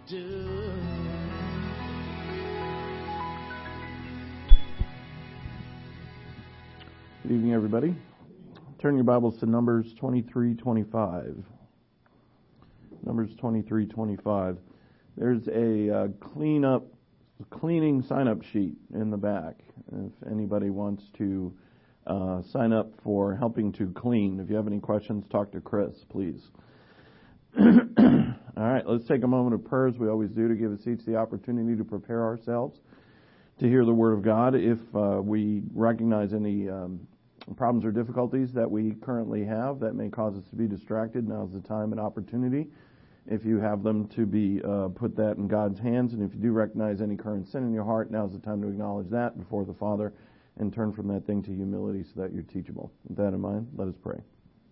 do. Good evening, everybody. Turn your Bibles to Numbers 23:25. Numbers 23:25. There's a cleaning sign-up sheet in the back. If anybody wants to sign up for helping to clean. If you have any questions, talk to Chris, please. All right, let's take a moment of prayer, as we always do, to give us each the opportunity to prepare ourselves to hear the Word of God. If we recognize any problems or difficulties that we currently have that may cause us to be distracted, now's the time and opportunity. If you have them, to be put that in God's hands. And if you do recognize any current sin in your heart, now's the time to acknowledge that before the Father and turn from that thing to humility so that you're teachable. With that in mind, let us pray.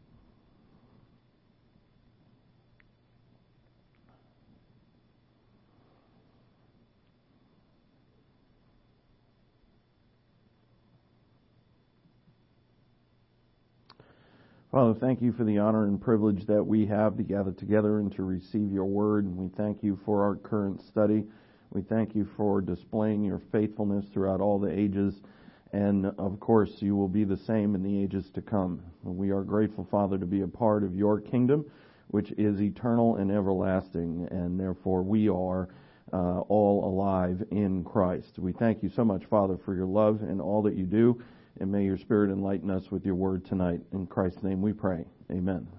Father, thank you for the honor and privilege that we have to gather together and to receive your word. And we thank you for our current study. We thank you for displaying your faithfulness throughout all the ages. And, of course, you will be the same in the ages to come. We are grateful, Father, to be a part of your kingdom, which is eternal and everlasting. And, therefore, we are all alive in Christ. We thank you so much, Father, for your love and all that you do. And may your Spirit enlighten us with your word tonight. In Christ's name we pray. Amen.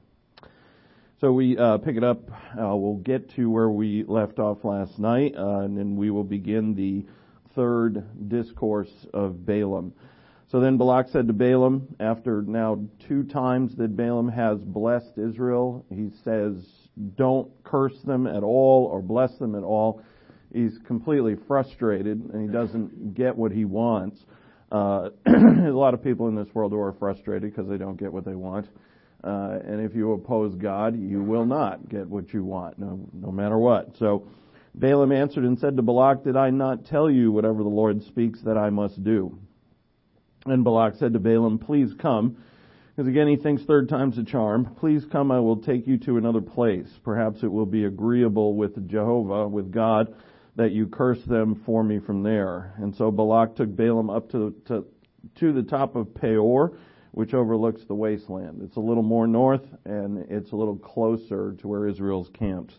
So we pick it up. We'll get to where we left off last night, and then we will begin the third discourse of Balaam. So then Balak said to Balaam, after now 2 times that Balaam has blessed Israel, he says, don't curse them at all or bless them at all. He's completely frustrated, and he doesn't get what he wants. There's a lot of people in this world who are frustrated because they don't get what they want. And if you oppose God, you will not get what you want, no matter what. So Balaam answered and said to Balak, did I not tell you whatever the Lord speaks that I must do? And Balak said to Balaam, please come. Because again, he thinks 3rd time's a charm. Please come, I will take you to another place. Perhaps it will be agreeable with Jehovah, with God, that you curse them for me from there. And so Balak took Balaam up to the top of Peor, which overlooks the wasteland. It's a little more north, and it's a little closer to where Israel's camped.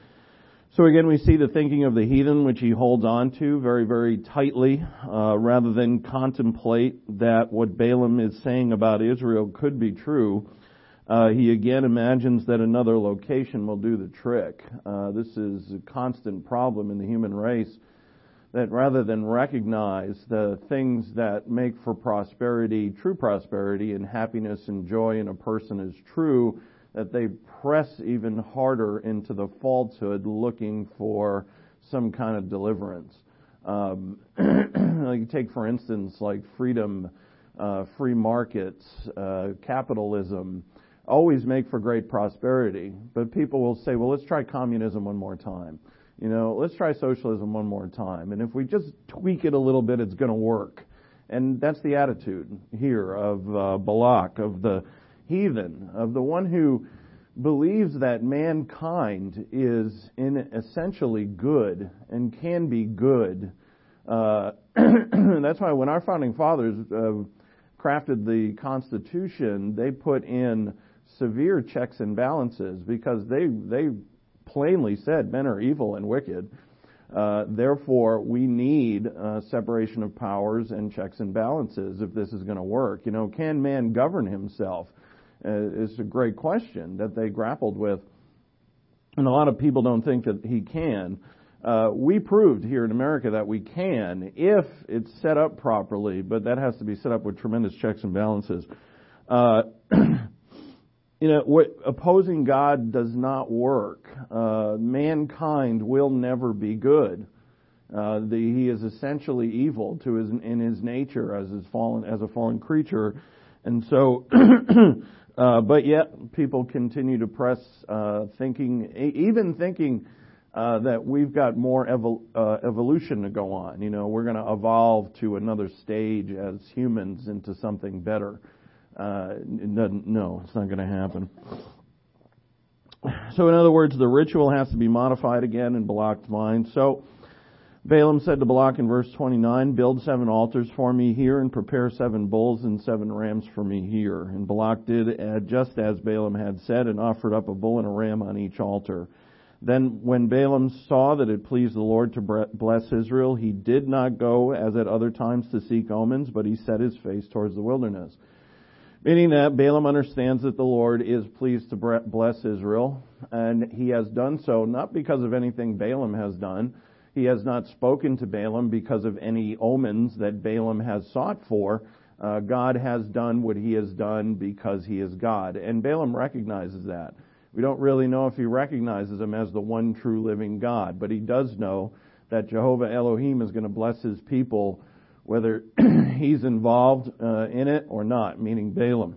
So again, we see the thinking of the heathen, which he holds on to very, very tightly, rather than contemplate that what Balaam is saying about Israel could be true. He again imagines that another location will do the trick. This is a constant problem in the human race, that rather than recognize the things that make for prosperity, true prosperity and happiness and joy in a person is true, that they press even harder into the falsehood looking for some kind of deliverance. You take, for instance, like freedom, free markets, capitalism, always make for great prosperity. But people will say, well, let's try communism one more time. Let's try socialism one more time. And if we just tweak it a little bit, it's going to work. And that's the attitude here of Balak, of the heathen, of the one who believes that mankind is essentially good and can be good. That's why when our founding fathers crafted the Constitution, they put in severe checks and balances, because they plainly said men are evil and wicked. Therefore, we need separation of powers and checks and balances if this is going to work. Can man govern himself? Is a great question that they grappled with. And a lot of people don't think that he can. We proved here in America that we can if it's set up properly, but that has to be set up with tremendous checks and balances. Opposing God does not work. Mankind will never be good. He is essentially evil in his nature as a fallen creature, and so. But yet, people continue to press thinking that we've got more evolution to go on. We're going to evolve to another stage as humans into something better. No, it's not going to happen. So in other words, the ritual has to be modified again in Balak's mind. So Balaam said to Balak in verse 29, "Build 7 altars for me here and prepare 7 bulls and 7 rams for me here." And Balak did just as Balaam had said and offered up a bull and a ram on each altar. Then when Balaam saw that it pleased the Lord to bless Israel, he did not go as at other times to seek omens, but he set his face towards the wilderness. Meaning that Balaam understands that the Lord is pleased to bless Israel, and he has done so not because of anything Balaam has done. He has not spoken to Balaam because of any omens that Balaam has sought for. God has done what he has done because he is God. And Balaam recognizes that. We don't really know if he recognizes him as the one true living God, but he does know that Jehovah Elohim is going to bless his people whether he's involved in it or not, meaning Balaam.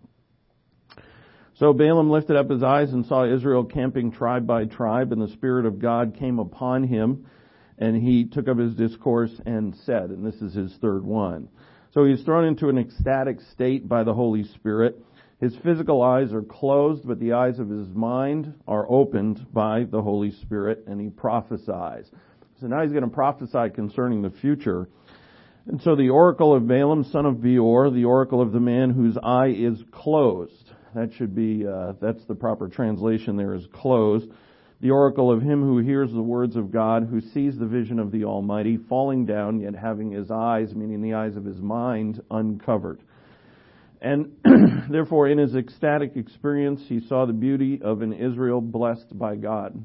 So Balaam lifted up his eyes and saw Israel camping tribe by tribe, and the Spirit of God came upon him, and he took up his discourse and said, and this is his third one. So he's thrown into an ecstatic state by the Holy Spirit. His physical eyes are closed, but the eyes of his mind are opened by the Holy Spirit, and he prophesies. So now he's going to prophesy concerning the future. And so the oracle of Balaam, son of Beor, the oracle of the man whose eye is closed. That should be, that's the proper translation there, is closed. The oracle of him who hears the words of God, who sees the vision of the Almighty, falling down, yet having his eyes, meaning the eyes of his mind, uncovered. And therefore, in his ecstatic experience, he saw the beauty of an Israel blessed by God.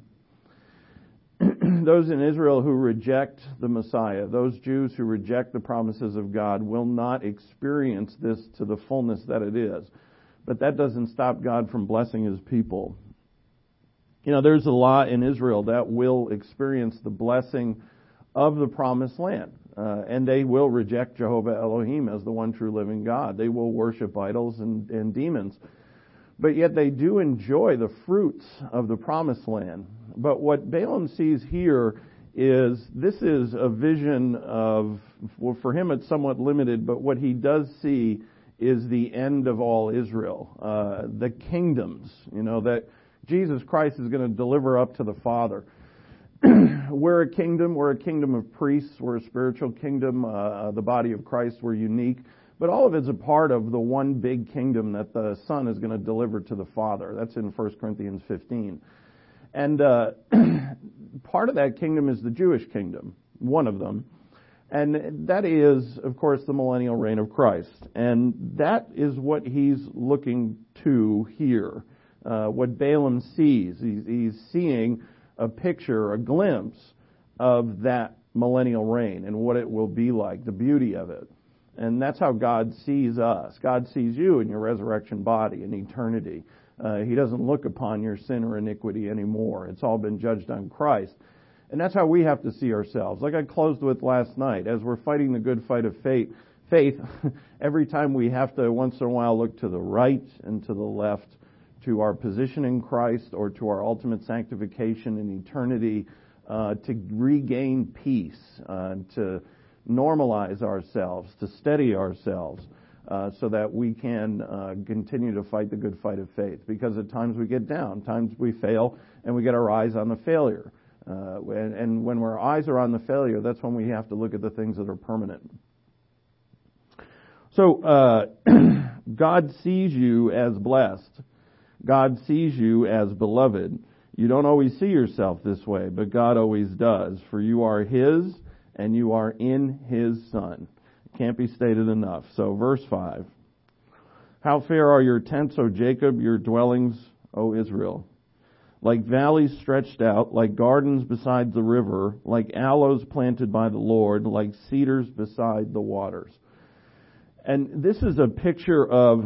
Those in Israel who reject the Messiah, those Jews who reject the promises of God, will not experience this to the fullness that it is. But that doesn't stop God from blessing his people. You know, there's a lot in Israel that will experience the blessing of the promised land. And they will reject Jehovah Elohim as the one true living God. They will worship idols and demons. But yet they do enjoy the fruits of the promised land. But what Balaam sees here is, this is a vision of, well, for him it's somewhat limited, but what he does see is the end of all Israel. The kingdoms, that Jesus Christ is going to deliver up to the Father. We're a kingdom of priests, we're a spiritual kingdom, the body of Christ, we're unique. But all of it's a part of the one big kingdom that the Son is going to deliver to the Father. That's in 1 Corinthians 15. And part of that kingdom is the Jewish kingdom, one of them. And that is, of course, the millennial reign of Christ. And that is what he's looking to here. What Balaam sees. He's seeing a picture, a glimpse of that millennial reign and what it will be like, the beauty of it. And that's how God sees us. God sees you in your resurrection body in eternity. He doesn't look upon your sin or iniquity anymore. It's all been judged on Christ. And that's how we have to see ourselves. Like I closed with last night, as we're fighting the good fight of faith, every time we have to once in a while look to the right and to the left, to our position in Christ or to our ultimate sanctification in eternity, to regain peace, to normalize ourselves, to steady ourselves, so that we can continue to fight the good fight of faith. Because at times we get down, times we fail, and we get our eyes on the failure. And when our eyes are on the failure, that's when we have to look at the things that are permanent. So God sees you as blessed. God sees you as beloved. You don't always see yourself this way, but God always does. For you are His, and you are in His Son. It can't be stated enough. So verse 5. How fair are your tents, O Jacob, your dwellings, O Israel. Like valleys stretched out, like gardens beside the river, like aloes planted by the Lord, like cedars beside the waters. And this is a picture of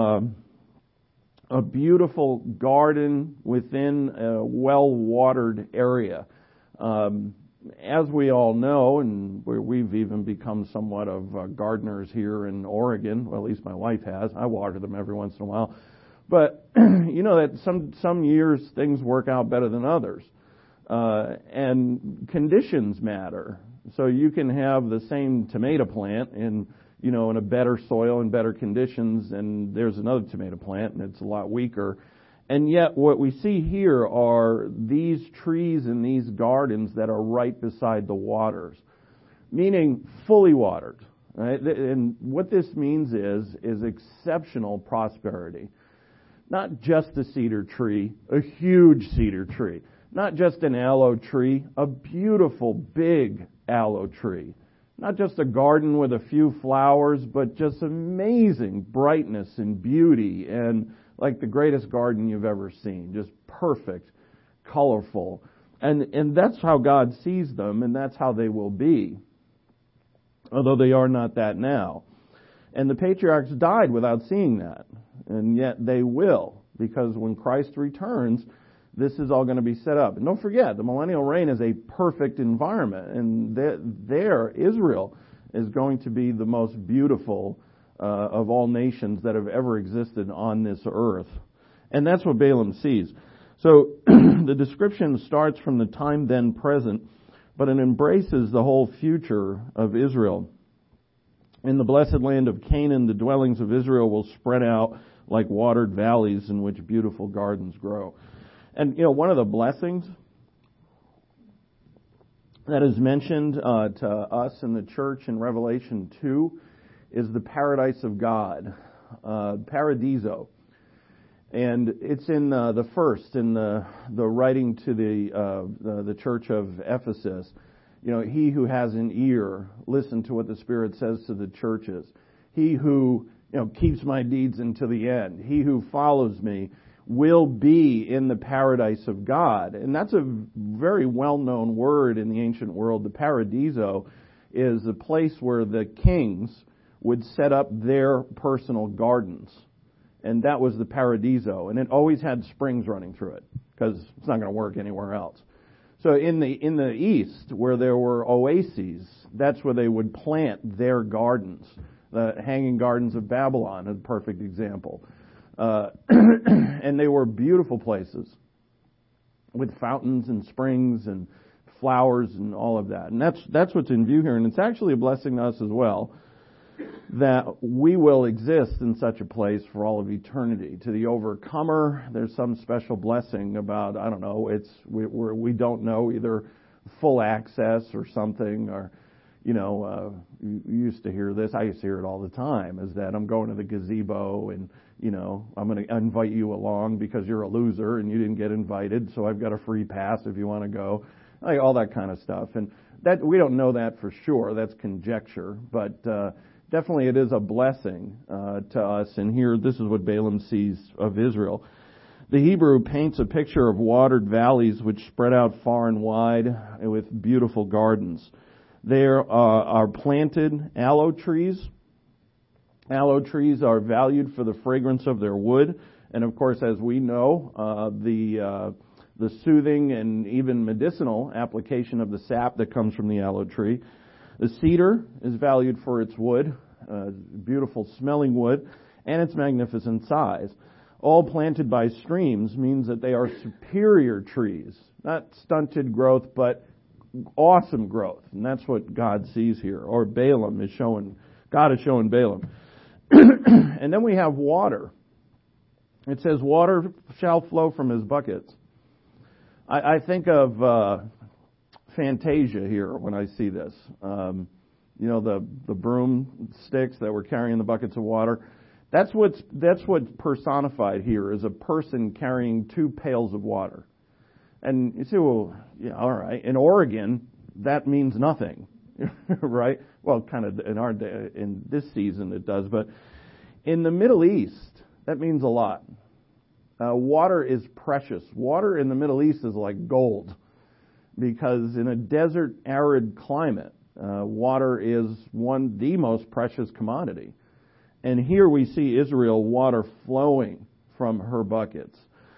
a beautiful garden within a well-watered area. As we all know, and we've even become somewhat of gardeners here in Oregon, well, at least my wife has. I water them every once in a while. But that some years things work out better than others. And conditions matter. So you can have the same tomato plant in a better soil and better conditions, and there's another tomato plant and it's a lot weaker. And yet what we see here are these trees and these gardens that are right beside the waters, meaning fully watered. Right? And what this means is exceptional prosperity. Not just a cedar tree, a huge cedar tree. Not just an aloe tree, a beautiful big aloe tree. Not just a garden with a few flowers, but just amazing brightness and beauty, and like the greatest garden you've ever seen. Just perfect, colorful. And that's how God sees them, and that's how they will be. Although they are not that now. And the patriarchs died without seeing that. And yet they will, because when Christ returns, this is all going to be set up. And don't forget, the millennial reign is a perfect environment. And there, Israel is going to be the most beautiful of all nations that have ever existed on this earth. And that's what Balaam sees. So the description starts from the time then present, but it embraces the whole future of Israel. In the blessed land of Canaan, the dwellings of Israel will spread out like watered valleys in which beautiful gardens grow. And, one of the blessings that is mentioned to us in the church in Revelation 2 is the paradise of God, paradiso. And it's in the first, in the writing to the church of Ephesus. He who has an ear, listen to what the Spirit says to the churches. He who, keeps my deeds until the end. He who follows me will be in the paradise of God. And that's a very well-known word in the ancient world. The paradiso is a place where the kings would set up their personal gardens. And that was the paradiso. And it always had springs running through it, because it's not going to work anywhere else. So in the east, where there were oases, that's where they would plant their gardens. The Hanging Gardens of Babylon, a perfect example. And they were beautiful places with fountains and springs and flowers and all of that. And that's what's in view here. And it's actually a blessing to us as well, that we will exist in such a place for all of eternity. To the overcomer, there's some special blessing about, I don't know, we don't know, either full access or something, or, you used to hear this, I used to hear it all the time, is that I'm going to the gazebo and, I'm going to invite you along because you're a loser and you didn't get invited, so I've got a free pass if you want to go. Like all that kind of stuff. And that we don't know that for sure. That's conjecture. But definitely it is a blessing to us. And here, this is what Balaam sees of Israel. The Hebrew paints a picture of watered valleys which spread out far and wide with beautiful gardens. There are planted aloe trees. Aloe trees are valued for the fragrance of their wood. And of course, as we know, the soothing and even medicinal application of the sap that comes from the aloe tree. The cedar is valued for its wood, beautiful smelling wood, and its magnificent size. All planted by streams means that they are superior trees, not stunted growth, but awesome growth. And that's what God sees here, or God is showing Balaam. And then we have water. It says, water shall flow from his buckets. I think of Fantasia here when I see this. The broomsticks that were carrying the buckets of water. That's what's personified here, is a person carrying 2 pails of water. And you say, well, yeah, all right. In Oregon, that means nothing, right? Well, kind of in this season it does, but in the Middle East, that means a lot. Water is precious. Water in the Middle East is like gold, because in a desert, arid climate, water is the most precious commodity. And here we see Israel, water flowing from her buckets.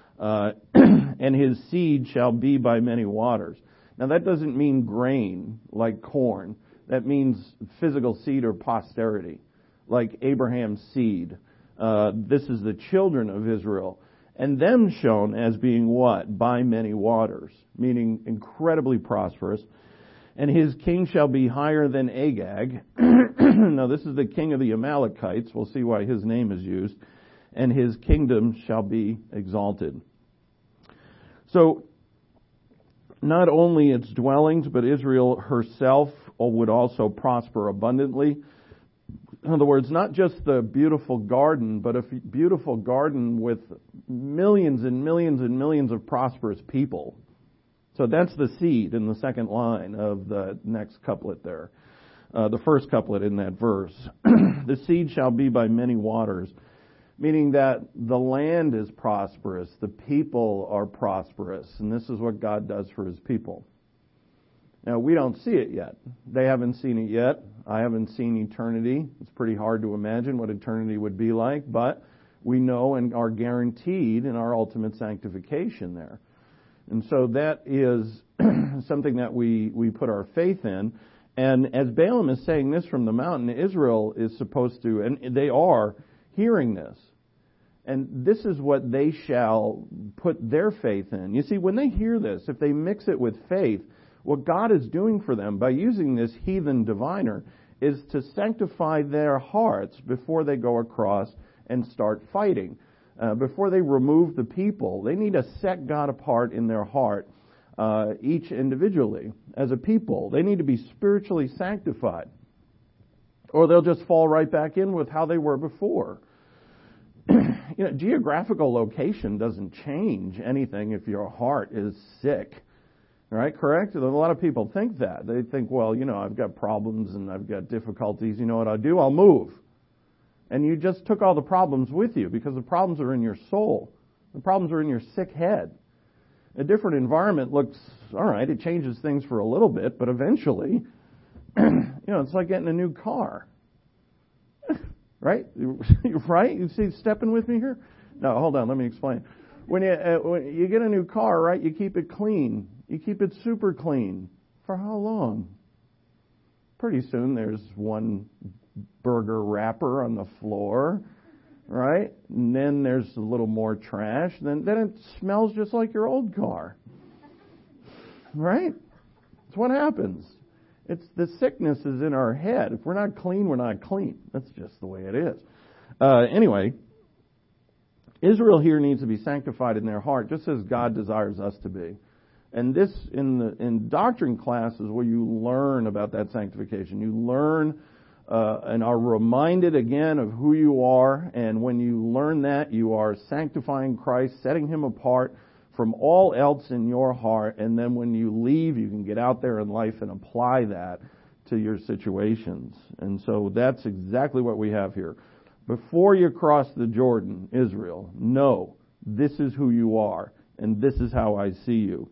And his seed shall be by many waters. Now that doesn't mean grain like corn. That means physical seed or posterity, like Abraham's seed. This is the children of Israel. And them shown as being what? By many waters, meaning incredibly prosperous. And his king shall be higher than Agag. Now this is the king of the Amalekites. We'll see why his name is used. and his kingdom shall be exalted. So, not only its dwellings, but Israel herself would also prosper abundantly. In other words, not just the beautiful garden, but a beautiful garden with millions and millions and millions of prosperous people. So that's the seed in the second line of the next couplet there. The first couplet in that verse. The seed shall be by many waters, meaning that the land is prosperous, the people are prosperous, and this is what God does for his people. Now, we don't see it yet. They haven't seen it yet. I haven't seen eternity. It's pretty hard to imagine what eternity would be like, but we know and are guaranteed in our ultimate sanctification there. And so that is something that we put our faith in. And as Balaam is saying this from the mountain, Israel is supposed to, and they are hearing this. And this is what they shall put their faith in. You see, when they hear this, if they mix it with faith, what God is doing for them by using this heathen diviner is to sanctify their hearts before they go across and start fighting. Before they remove the people, they need to set God apart in their heart, each individually as a people. They need to be spiritually sanctified, or they'll just fall right back in with how they were before. Geographical location doesn't change anything if your heart is sick. Right? Correct? A lot of people think that. They think, well, I've got problems and I've got difficulties. You know what I'll do? I'll move. And you just took all the problems with you because the problems are in your soul. The problems are in your sick head. A different environment looks, all right, it changes things for a little bit, but eventually, it's like getting a new car. Right? Right? You see, stepping with me here? No, hold on, let me explain. When you get a new car, right, you keep it clean. You keep it super clean. For how long? Pretty soon there's one burger wrapper on the floor, right? And then there's a little more trash. Then it smells just like your old car. Right? That's what happens. It's the sickness is in our head. If we're not clean, we're not clean. That's just the way it is. Anyway, Israel here needs to be sanctified in their heart, just as God desires us to be. And this, in doctrine classes, where you learn about that sanctification, you learn and are reminded again of who you are. And when you learn that, you are sanctifying Christ, setting him apart from all else in your heart. And then when you leave, you can get out there in life and apply that to your situations. And so that's exactly what we have here. Before you cross the Jordan, Israel, know this is who you are, and this is how I see you.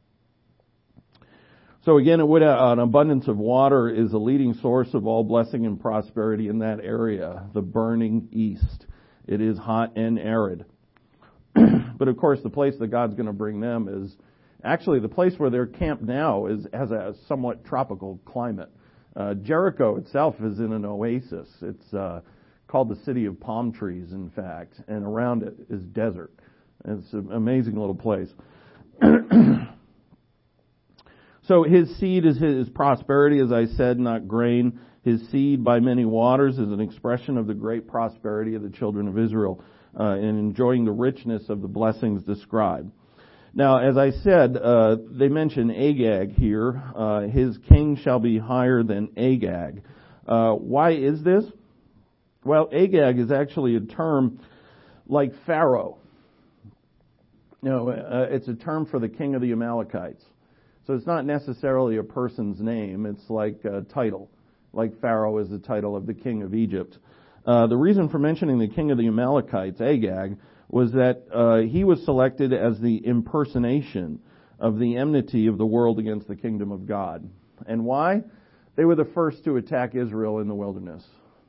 So again, an abundance of water is a leading source of all blessing and prosperity in that area, the burning east. It is hot and arid. But of course, the place that God's going to bring them is actually the place where they're camped now has a somewhat tropical climate. Jericho itself is in an oasis. It's called the city of palm trees, in fact, and around it is desert. It's an amazing little place. So his seed is his prosperity, as I said, not grain. His seed by many waters is an expression of the great prosperity of the children of Israel in enjoying the richness of the blessings described. Now, as I said, they mention Agag here. His king shall be higher than Agag. Why is this? Well, Agag is actually a term like Pharaoh. It's a term for the king of the Amalekites. So it's not necessarily a person's name. It's like a title. Like Pharaoh is the title of the king of Egypt. The reason for mentioning the king of the Amalekites, Agag, was that he was selected as the impersonation of the enmity of the world against the kingdom of God. And why? They were the first to attack Israel in the wilderness.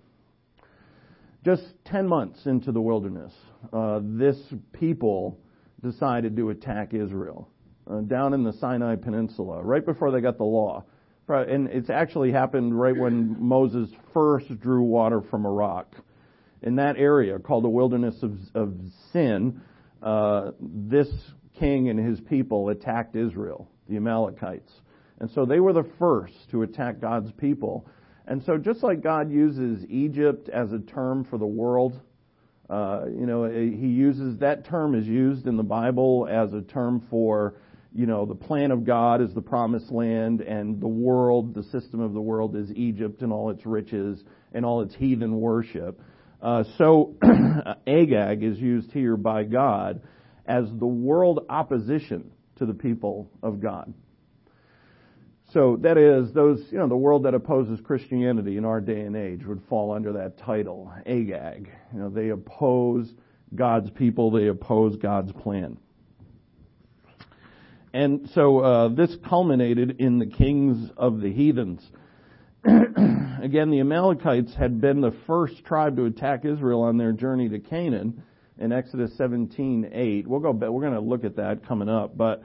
Just 10 months into the wilderness, this people decided to attack Israel down in the Sinai Peninsula, right before they got the law. And it's actually happened right when Moses first drew water from a rock. In that area called the Wilderness of Sin, this king and his people attacked Israel, the Amalekites. And so they were the first to attack God's people. And so just like God uses Egypt as a term for the world, He uses that term is used in the Bible as a term for, the plan of God is the promised land, and the world, the system of the world is Egypt and all its riches and all its heathen worship. So Agag is used here by God as the world opposition to the people of God. So that is the world that opposes Christianity in our day and age would fall under that title, Agag. They oppose God's people, they oppose God's plan. And so this culminated in the kings of the heathens. Again, the Amalekites had been the first tribe to attack Israel on their journey to Canaan in Exodus 17:8. We're going to look at that coming up, but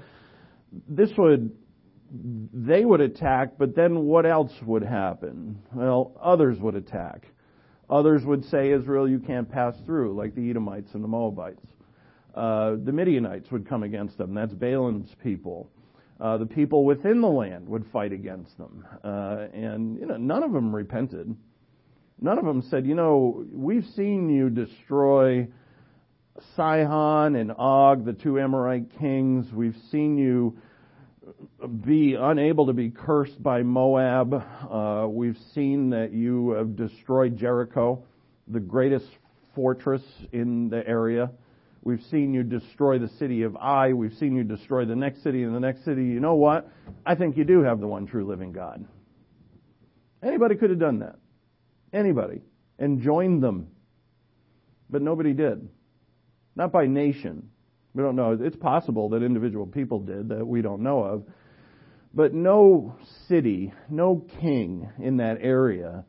they would attack, but then what else would happen? Well, others would attack. Others would say, Israel, you can't pass through, like the Edomites and the Moabites. The Midianites would come against them. That's Balaam's people. The people within the land would fight against them. And none of them repented. None of them said, we've seen you destroy Sihon and Og, the two Amorite kings. We've seen you be unable to be cursed by Moab. We've seen that you have destroyed Jericho, the greatest fortress in the area. We've seen you destroy the city of Ai. We've seen you destroy the next city and the next city. You know what? I think you do have the one true living God. Anybody could have done that. Anybody. And joined them. But nobody did. Not by nation. We don't know. It's possible that individual people did that we don't know of. But no city, no king in that area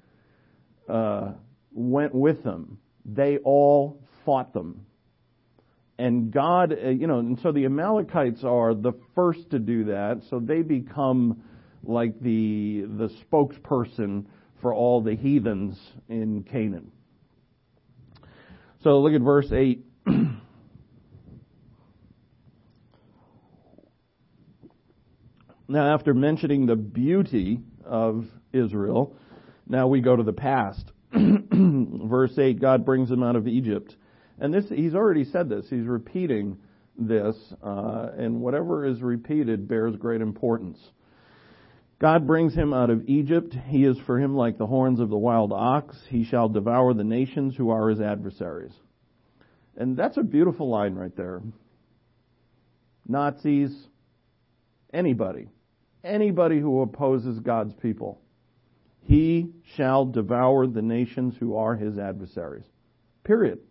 went with them. They all fought them. And God, and so the Amalekites are the first to do that. So they become like the spokesperson for all the heathens in Canaan. So look at verse 8. Now, after mentioning the beauty of Israel, now we go to the past. Verse 8, God brings them out of Egypt. And he's already said this. He's repeating this. And whatever is repeated bears great importance. God brings him out of Egypt. He is for him like the horns of the wild ox. He shall devour the nations who are his adversaries. And that's a beautiful line right there. Nazis, anybody who opposes God's people, he shall devour the nations who are his adversaries. Period.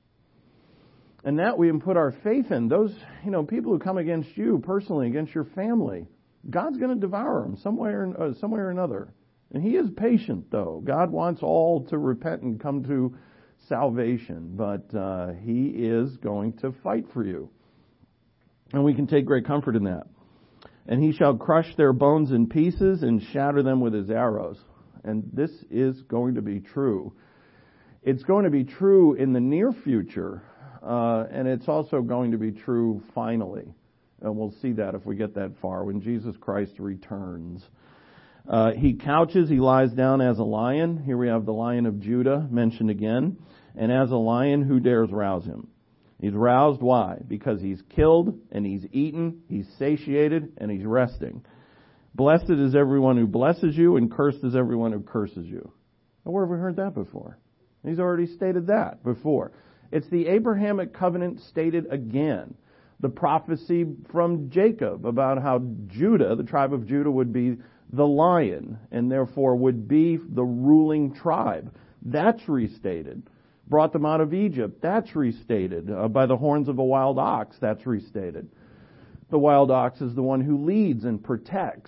And that we can put our faith in. Those, people who come against you personally, against your family, God's going to devour them some way or another. And he is patient, though. God wants all to repent and come to salvation, but he is going to fight for you. And we can take great comfort in that. And he shall crush their bones in pieces and shatter them with his arrows. And this is going to be true. It's going to be true in the near future, and it's also going to be true finally. And we'll see that if we get that far, when Jesus Christ returns. He couches, he lies down as a lion. Here we have the Lion of Judah mentioned again. And as a lion, who dares rouse him? He's roused, why? Because he's killed, and he's eaten, he's satiated, and he's resting. Blessed is everyone who blesses you, and cursed is everyone who curses you. Now, where have we heard that before? He's already stated that before. It's the Abrahamic covenant stated again. The prophecy from Jacob about how Judah, the tribe of Judah, would be the lion, and therefore would be the ruling tribe. That's restated. Brought them out of Egypt. That's restated. By the horns of a wild ox. That's restated. The wild ox is the one who leads and protects.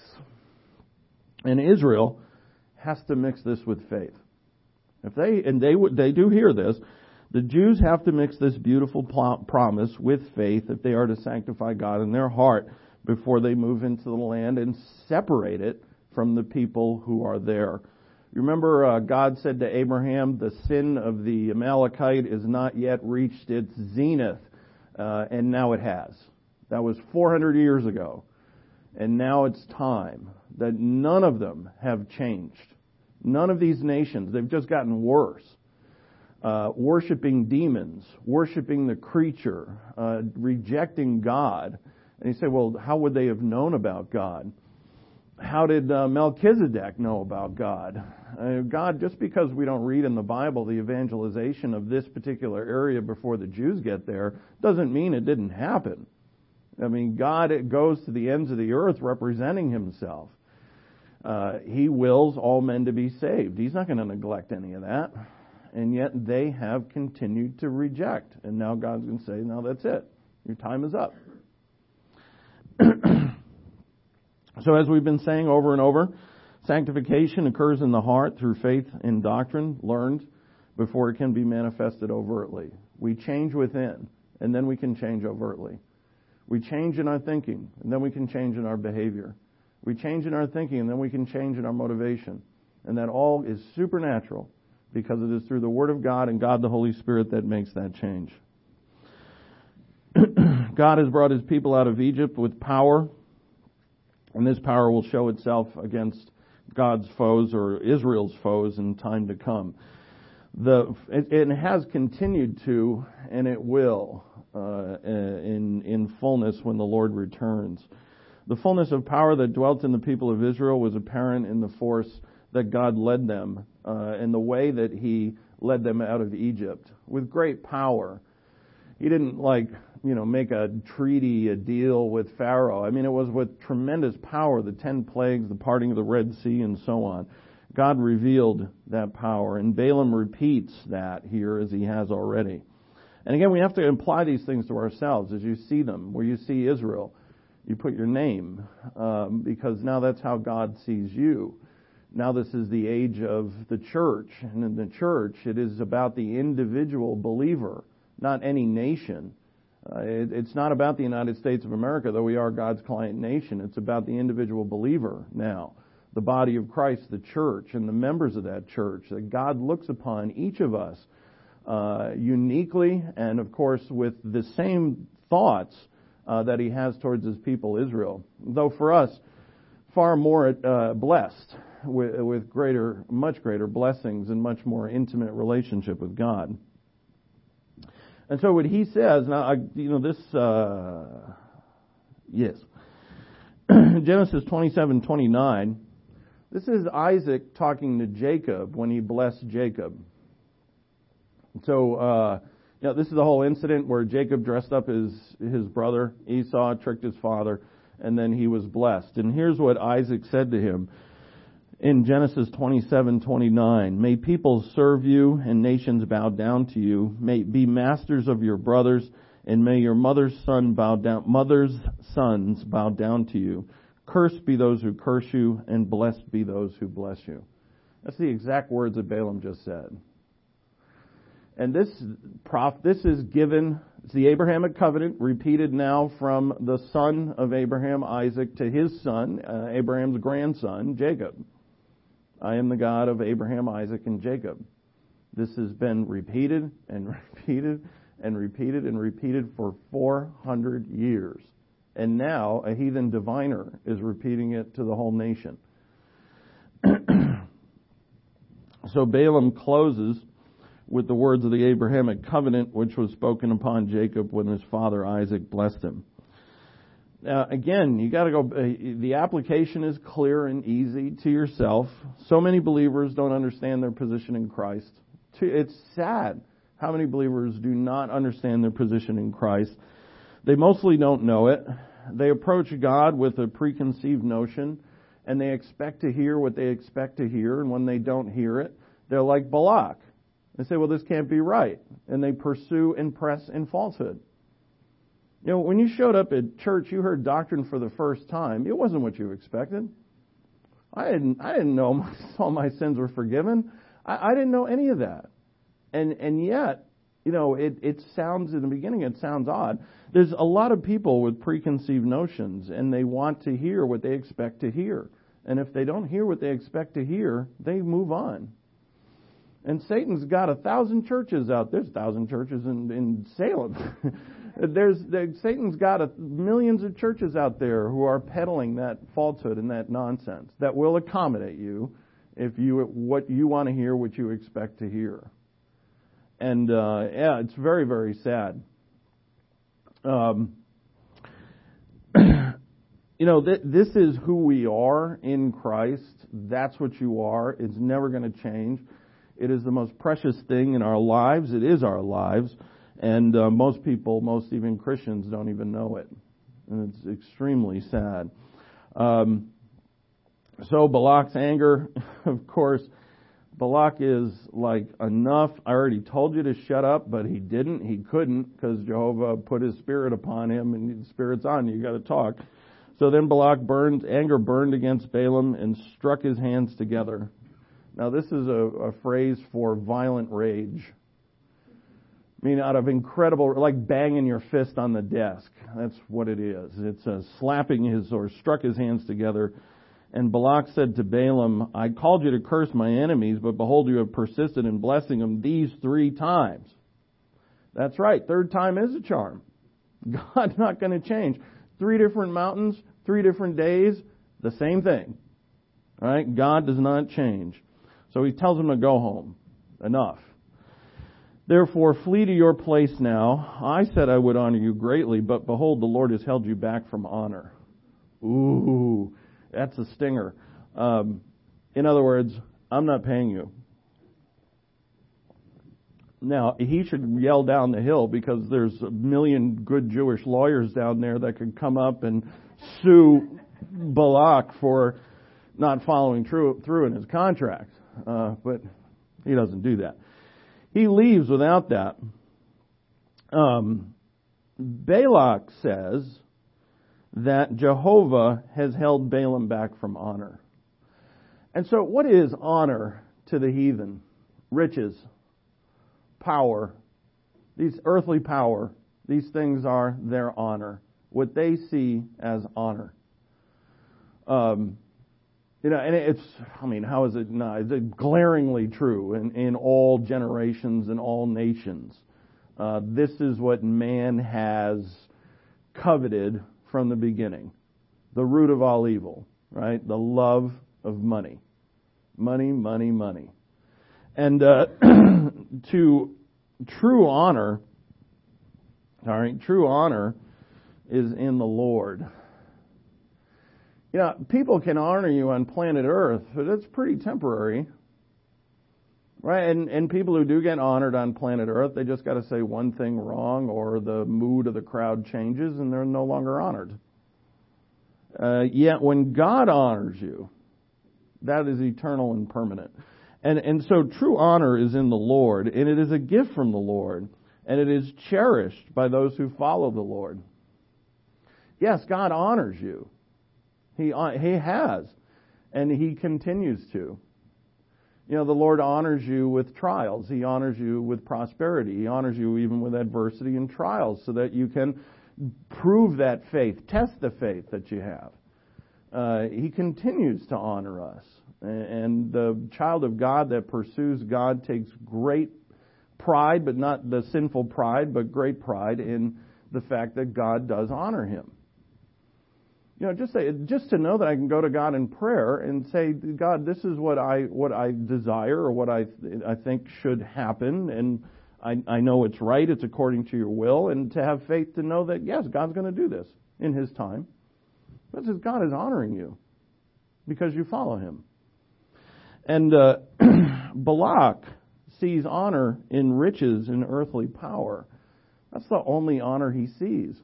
And Israel has to mix this with faith. They do hear this. The Jews have to mix this beautiful promise with faith if they are to sanctify God in their heart before they move into the land and separate it from the people who are there. Remember, God said to Abraham, the sin of the Amalekite is not yet reached its zenith, and now it has. That was 400 years ago. And now it's time that none of them have changed. None of these nations, they've just gotten worse. worshiping demons, worshiping the creature, rejecting God. And you say, well, how would they have known about God? How did Melchizedek know about God? God, just because we don't read in the Bible the evangelization of this particular area before the Jews get there, doesn't mean it didn't happen. I mean, God goes to the ends of the earth representing himself. He wills all men to be saved. He's not going to neglect any of that. And yet they have continued to reject. And now God's going to say, now that's it. Your time is up. So as we've been saying over and over, sanctification occurs in the heart through faith in doctrine learned before it can be manifested overtly. We change within, and then we can change overtly. We change in our thinking, and then we can change in our behavior. We change in our thinking, and then we can change in our motivation. And that all is supernatural because it is through the Word of God and God the Holy Spirit that makes that change. God has brought his people out of Egypt with power, and this power will show itself against God's foes or Israel's foes in time to come. It has continued to, and it will in fullness when the Lord returns. The fullness of power that dwelt in the people of Israel was apparent in the force that God led them, and the way that he led them out of Egypt with great power. He didn't make a treaty, a deal with Pharaoh. I mean, it was with tremendous power, the 10 plagues, the parting of the Red Sea, and so on. God revealed that power, and Balaam repeats that here as he has already. And again, we have to apply these things to ourselves as you see them. Where you see Israel, you put your name, because now that's how God sees you. Now this is the age of the church, and in the church it is about the individual believer, not any nation. It's not about the United States of America, though we are God's client nation. It's about the individual believer now, the body of Christ, the church, and the members of that church, that God looks upon each of us uniquely and, of course, with the same thoughts that he has towards his people, Israel. Though for us, far more blessed with much greater blessings and much more intimate relationship with God. And so what he says, Genesis 27:29, this is Isaac talking to Jacob when he blessed Jacob. So, this is the whole incident where Jacob dressed up his brother Esau, tricked his father, and then he was blessed. And here's what Isaac said to him in Genesis 27:29. May people serve you and nations bow down to you. May be masters of your brothers, and may your mother's sons bow down to you. Cursed be those who curse you, and blessed be those who bless you. That's the exact words that Balaam just said. And this is given, it's the Abrahamic covenant, repeated now from the son of Abraham, Isaac, to his son, Abraham's grandson, Jacob. I am the God of Abraham, Isaac, and Jacob. This has been repeated and repeated and repeated and repeated for 400 years. And now a heathen diviner is repeating it to the whole nation. So Balaam closes with the words of the Abrahamic covenant, which was spoken upon Jacob when his father Isaac blessed him. Now, again, you got to go. The application is clear and easy to yourself. So many believers don't understand their position in Christ. It's sad how many believers do not understand their position in Christ. They mostly don't know it. They approach God with a preconceived notion, and they expect to hear what they expect to hear, and when they don't hear it, they're like Balak. They say, well, this can't be right, and they pursue and press in falsehood. When you showed up at church, you heard doctrine for the first time. It wasn't what you expected. I didn't know all my sins were forgiven. I didn't know any of that. And yet, it sounds, in the beginning, it sounds odd. There's a lot of people with preconceived notions, and they want to hear what they expect to hear. And if they don't hear what they expect to hear, they move on. And Satan's got 1,000 churches out there. There's 1,000 churches in Salem. Satan's got millions of churches out there who are peddling that falsehood and that nonsense that will accommodate you if what you want to hear, what you expect to hear. And it's very, very sad. This is who we are in Christ. That's what you are. It's never going to change. It is the most precious thing in our lives. It is our lives. And most people, most even Christians, don't even know it. And it's extremely sad. So Balak's anger, of course, Balak is like, enough. I already told you to shut up, but he didn't. He couldn't because Jehovah put his spirit upon him, and the spirit's on you. You got to talk. So then Balak anger burned against Balaam and struck his hands together. Now this is a phrase for violent rage. I mean, out of incredible, like banging your fist on the desk. That's what it is. It's struck his hands together. And Balak said to Balaam, I called you to curse my enemies, but behold, you have persisted in blessing them these 3 times. That's right. 3rd time is a charm. God's not going to change. 3 different mountains, 3 different days, the same thing. All right? God does not change. So he tells him to go home. Enough. Therefore, flee to your place now. I said I would honor you greatly, but behold, the Lord has held you back from honor. Ooh, that's a stinger. In other words, I'm not paying you. Now, he should yell down the hill because there's a million good Jewish lawyers down there that could come up and sue Balak for not following through in his contract. But he doesn't do that. He leaves without that. Balak says that Jehovah has held Balaam back from honor. And so what is honor to the heathen? Riches, power, these earthly power, these things are their honor, what they see as honor. And how is it not? It's glaringly true in all generations and all nations. This is what man has coveted from the beginning. The root of all evil, right? The love of money. Money, money, money. And to true honor, true honor is in the Lord. People can honor you on planet Earth, but it's pretty temporary. Right? And people who do get honored on planet Earth, they just got to say one thing wrong or the mood of the crowd changes and they're no longer honored. Yet when God honors you, that is eternal and permanent. And so true honor is in the Lord, and it is a gift from the Lord, and it is cherished by those who follow the Lord. Yes, God honors you. He has, and He continues to. The Lord honors you with trials. He honors you with prosperity. He honors you even with adversity and trials so that you can prove that faith, test the faith that you have. He continues to honor us. And the child of God that pursues God takes great pride, but not the sinful pride, but great pride in the fact that God does honor him. Just to know that I can go to God in prayer and say, God, this is what I desire or what I think should happen, and I know it's right, it's according to your will, and to have faith to know that, yes, God's going to do this in His time. But says God is honoring you because you follow Him. And Balak sees honor in riches and earthly power. That's the only honor he sees.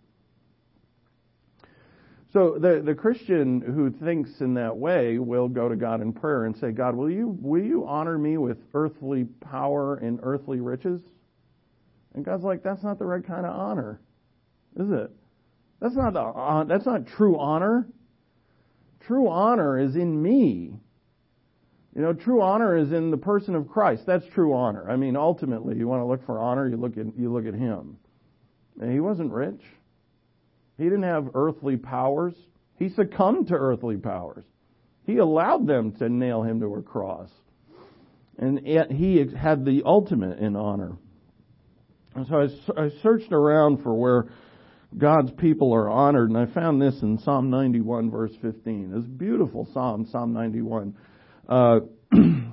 So the Christian who thinks in that way will go to God in prayer and say, God, will you honor me with earthly power and earthly riches? And God's like, that's not the right kind of honor, is it? That's not true honor. True honor is in me. True honor is in the person of Christ. That's true honor. I mean, ultimately, you want to look for honor, you look at Him. And He wasn't rich. He didn't have earthly powers. He succumbed to earthly powers. He allowed them to nail Him to a cross. And yet He had the ultimate in honor. And so I searched around for where God's people are honored, and I found this in Psalm 91, verse 15. This beautiful psalm, Psalm 91.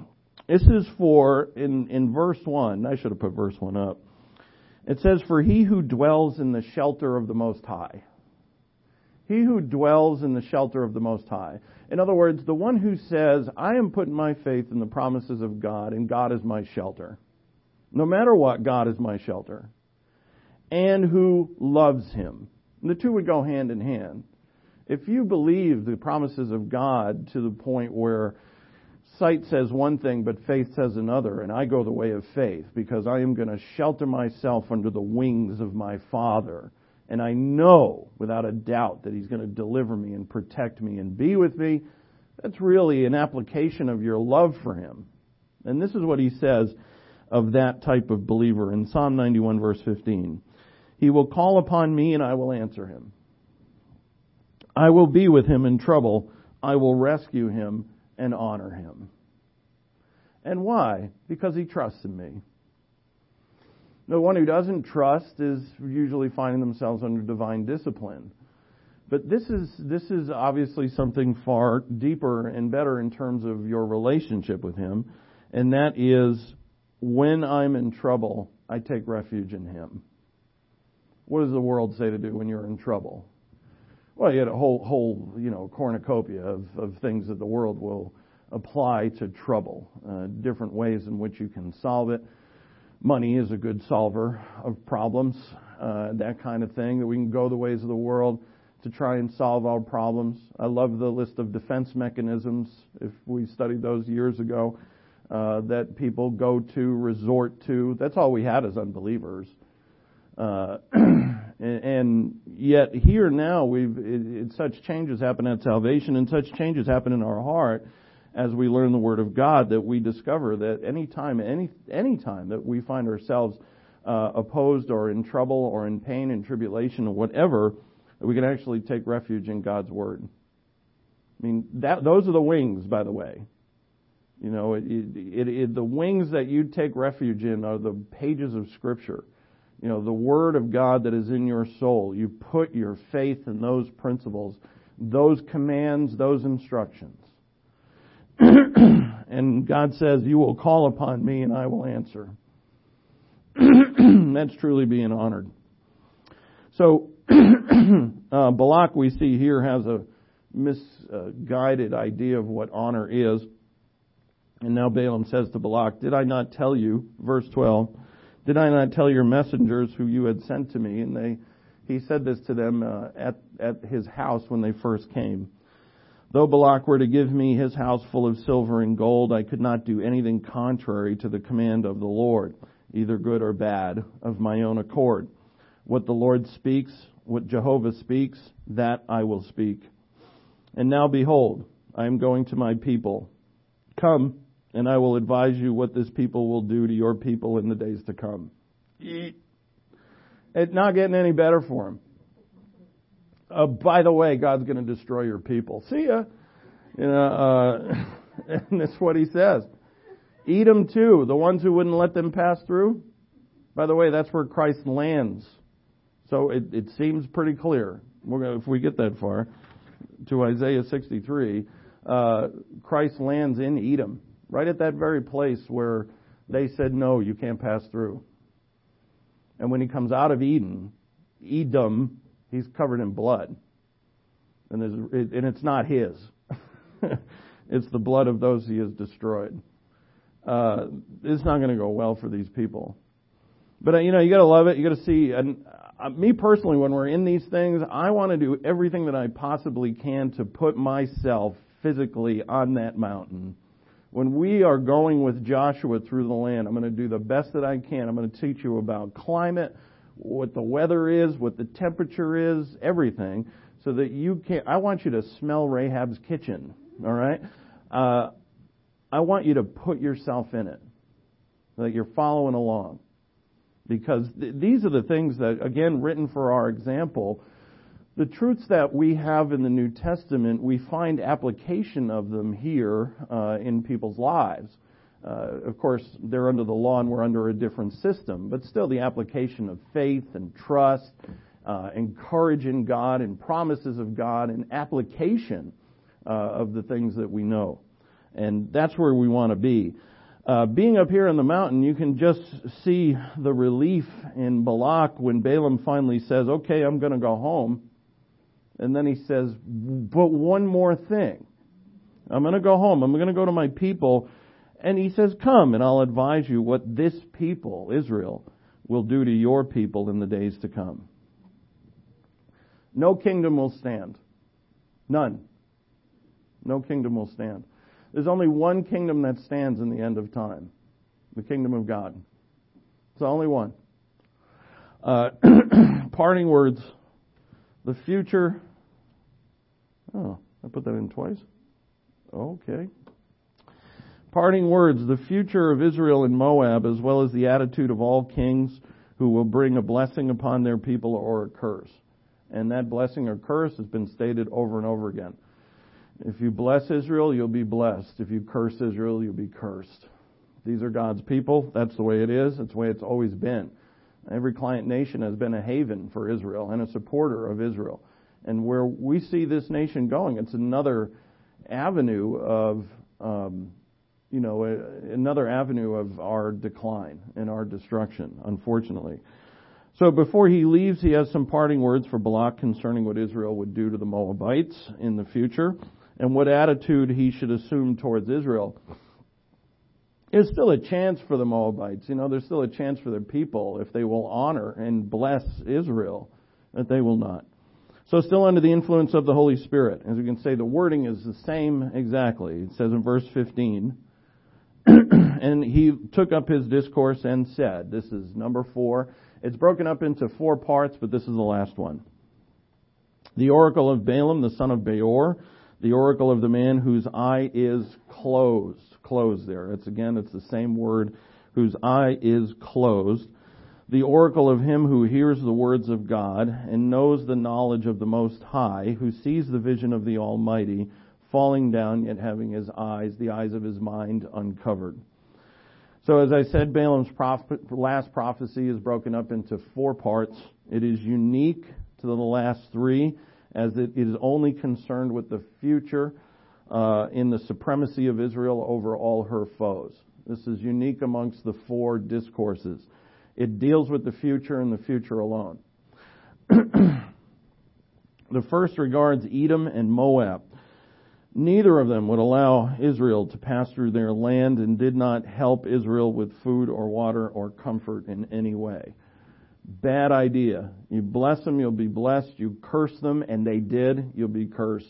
This is for, in verse 1, I should have put verse 1 up. It says, "For he who dwells in the shelter of the Most High." He who dwells in the shelter of the Most High. In other words, the one who says, I am putting my faith in the promises of God, and God is my shelter. No matter what, God is my shelter. And who loves Him. And the two would go hand in hand. If you believe the promises of God to the point where sight says one thing, but faith says another, and I go the way of faith because I am going to shelter myself under the wings of my Father, and I know without a doubt that He's going to deliver me and protect me and be with me, that's really an application of your love for Him. And this is what He says of that type of believer in Psalm 91 verse 15. He will call upon me and I will answer him. I will be with him in trouble. I will rescue him and honor him. And why? Because he trusts in me. The one who doesn't trust is usually finding themselves under divine discipline. But this is obviously something far deeper and better in terms of your relationship with Him. And that is, when I'm in trouble, I take refuge in Him. What does the world say to do when you're in trouble? Well, you had a whole cornucopia of things that the world will apply to trouble, different ways in which you can solve it. Money is a good solver of problems, that kind of thing, that we can go the ways of the world to try and solve our problems. I love the list of defense mechanisms, if we studied those years ago, that people go to, resort to. That's all we had as unbelievers. And yet here now such changes happen at salvation, and such changes happen in our heart as we learn the Word of God, that we discover that any time that we find ourselves opposed or in trouble or in pain and tribulation or whatever, that we can actually take refuge in God's Word. I mean, those are the wings, by the way. You know, the wings that you take refuge in are the pages of Scripture. You know, the Word of God that is in your soul. You put your faith in those principles, those commands, those instructions. And God says, you will call upon me and I will answer. That's truly being honored. So, Balak, we see here, has a misguided idea of what honor is. And now Balaam says to Balak, did I not tell you, verse 12, did I not tell your messengers who you had sent to me? And he said this to them at his house when they first came. Though Balak were to give me his house full of silver and gold, I could not do anything contrary to the command of the Lord, either good or bad, of my own accord. What the Lord speaks, what Jehovah speaks, that I will speak. And now behold, I am going to my people. Come, and I will advise you what this people will do to your people in the days to come. It's not getting any better for them. By the way, God's going to destroy your people. See ya. And that's what he says. Edom too, the ones who wouldn't let them pass through. By the way, that's where Christ lands. So it seems pretty clear. If we get that far, to Isaiah 63, Christ lands in Edom, right at that very place where they said, no, you can't pass through. And when he comes out of Edom, he's covered in blood. And it's not his. It's the blood of those he has destroyed. It's not going to go well for these people. But, you got to love it. You got to see. And me personally, when we're in these things, I want to do everything that I possibly can to put myself physically on that mountain. When we are going with Joshua through the land, I'm going to do the best that I can. I'm going to teach you about climate, what the weather is, what the temperature is, everything, so that you can. I want you to smell Rahab's kitchen, all right? I want you to put yourself in it, so that you're following along. Because these are the things that, again, written for our example. The truths that we have in the New Testament, we find application of them here in people's lives. Of course, they're under the law and we're under a different system, but still the application of faith and trust, and courage in God and promises of God and application of the things that we know. And that's where we want to be. Being up here on the mountain, you can just see the relief in Balak when Balaam finally says, okay, I'm going to go home. And then he says, but one more thing. I'm going to go home. I'm going to go to my people. And he says, come and I'll advise you what this people, Israel, will do to your people in the days to come. No kingdom will stand. None. No kingdom will stand. There's only one kingdom that stands in the end of time. The kingdom of God. It's the only one. Parting words. The future. Oh, I put that in twice. Okay. Parting words. The future of Israel and Moab, as well as the attitude of all kings who will bring a blessing upon their people or a curse. And that blessing or curse has been stated over and over again. If you bless Israel, you'll be blessed. If you curse Israel, you'll be cursed. These are God's people. That's the way it is. That's the way it's always been. Every client nation has been a haven for Israel and a supporter of Israel. And where we see this nation going, it's another avenue of, another avenue of our decline and our destruction, unfortunately. So before he leaves, he has some parting words for Balak concerning what Israel would do to the Moabites in the future and what attitude he should assume towards Israel. There's still a chance for the Moabites. There's still a chance for their people if they will honor and bless Israel, that they will not. So still under the influence of the Holy Spirit. As you can say, the wording is the same exactly. It says in verse 15, and he took up his discourse and said, this is number 4. It's broken up into 4 parts, but this is the last one. The oracle of Balaam, the son of Beor, the oracle of the man whose eye is closed. Closed there. It's the same word, whose eye is closed. The oracle of him who hears the words of God and knows the knowledge of the Most High, who sees the vision of the Almighty, falling down yet having his eyes, the eyes of his mind, uncovered. So as I said, Balaam's last prophecy is broken up into 4 parts. It is unique to the last 3, as it is only concerned with the future in the supremacy of Israel over all her foes. This is unique amongst the 4 discourses. It deals with the future and the future alone. The first regards Edom and Moab. Neither of them would allow Israel to pass through their land and did not help Israel with food or water or comfort in any way. Bad idea. You bless them, you'll be blessed. You curse them, and they did, you'll be cursed.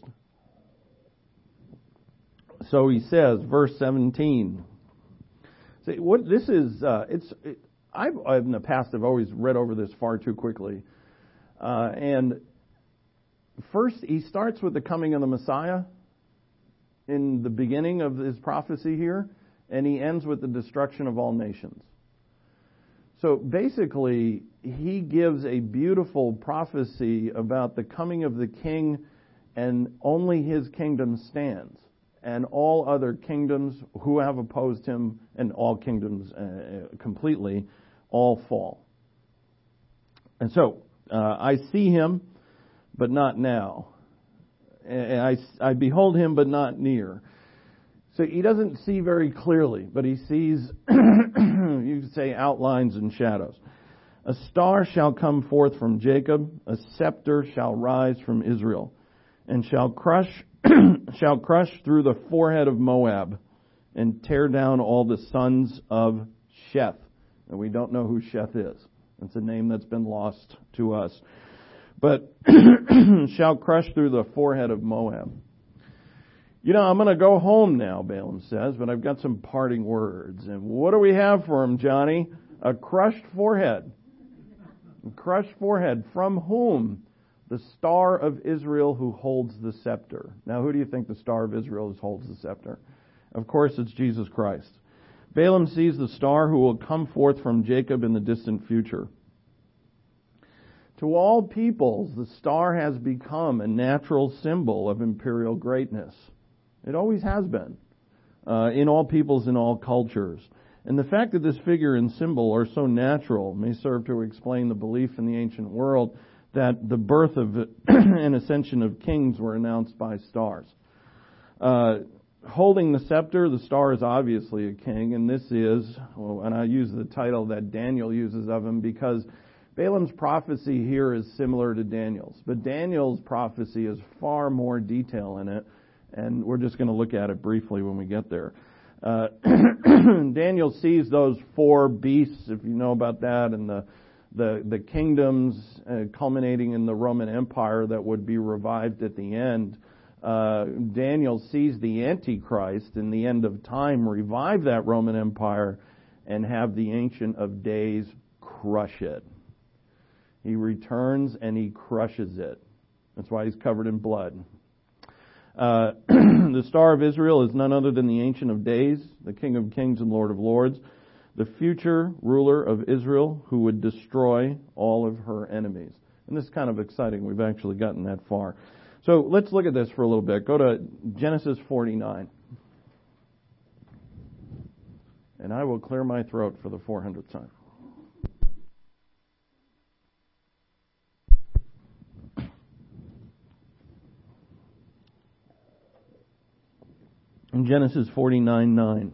So he says, verse 17. See, what this is, I've in the past have always read over this far too quickly. And first, he starts with the coming of the Messiah in the beginning of his prophecy here, and he ends with the destruction of all nations. So basically, he gives a beautiful prophecy about the coming of the king, and only his kingdom stands. And all other kingdoms who have opposed him, and all kingdoms completely, all fall. And so, I see him, but not now. I behold him, but not near. So he doesn't see very clearly, but he sees, you could say, outlines and shadows. A star shall come forth from Jacob, a scepter shall rise from Israel, and shall crush through the forehead of Moab, and tear down all the sons of Sheth. And we don't know who Sheth is. It's a name that's been lost to us. But shall crush through the forehead of Moab. I'm going to go home now, Balaam says, but I've got some parting words. And what do we have for him, Johnny? A crushed forehead. A crushed forehead. From whom? The star of Israel who holds the scepter. Now, who do you think the star of Israel holds the scepter? Of course, it's Jesus Christ. Balaam sees the star who will come forth from Jacob in the distant future. To all peoples, the star has become a natural symbol of imperial greatness. It always has been, in all peoples and all cultures. And the fact that this figure and symbol are so natural may serve to explain the belief in the ancient world that the birth of and ascension of kings were announced by stars. Holding the scepter, the star is obviously a king, and this is, and I use the title that Daniel uses of him because Balaam's prophecy here is similar to Daniel's, but Daniel's prophecy has far more detail in it, and we're just going to look at it briefly when we get there. Daniel sees those four beasts, if you know about that, and the kingdoms culminating in the Roman Empire that would be revived at the end. Daniel sees the Antichrist in the end of time revive that Roman Empire and have the Ancient of Days crush it. He returns and he crushes it. That's why he's covered in blood. The Star of Israel is none other than the Ancient of Days, the King of Kings and Lord of Lords, the future ruler of Israel who would destroy all of her enemies. And this is kind of exciting. We've actually gotten that far. So let's look at this for a little bit. Go to Genesis 49. And I will clear my throat for the 400th time. In Genesis 49:9.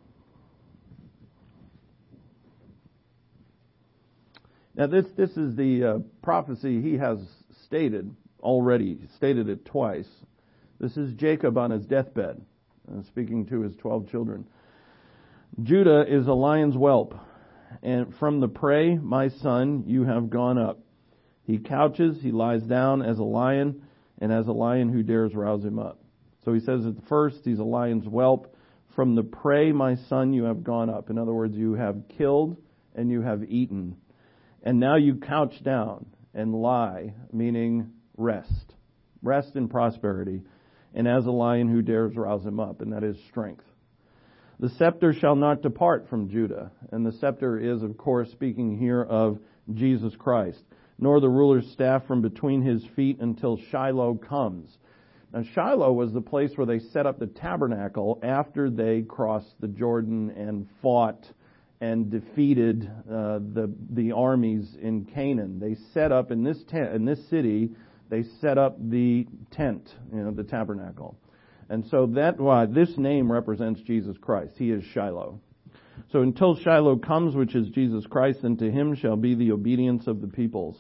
Now this is the prophecy he has stated already. He stated it twice. This is Jacob on his deathbed, speaking to his 12 children. Judah is a lion's whelp, and from the prey, my son, you have gone up. He couches, he lies down as a lion, and as a lion who dares rouse him up. So he says at first, he's a lion's whelp. From the prey, my son, you have gone up. In other words, you have killed and you have eaten. And now you couch down and lie, meaning rest. Rest in prosperity. And as a lion who dares rouse him up, and that is strength. The scepter shall not depart from Judah. And the scepter is, of course, speaking here of Jesus Christ. Nor the ruler's staff from between his feet until Shiloh comes. Now, Shiloh was the place where they set up the tabernacle after they crossed the Jordan and fought and defeated the armies in Canaan. They set up in this tent, in this city. They set up the tent, the tabernacle, and so that why this name represents Jesus Christ. He is Shiloh. So until Shiloh comes, which is Jesus Christ, then to him shall be the obedience of the peoples.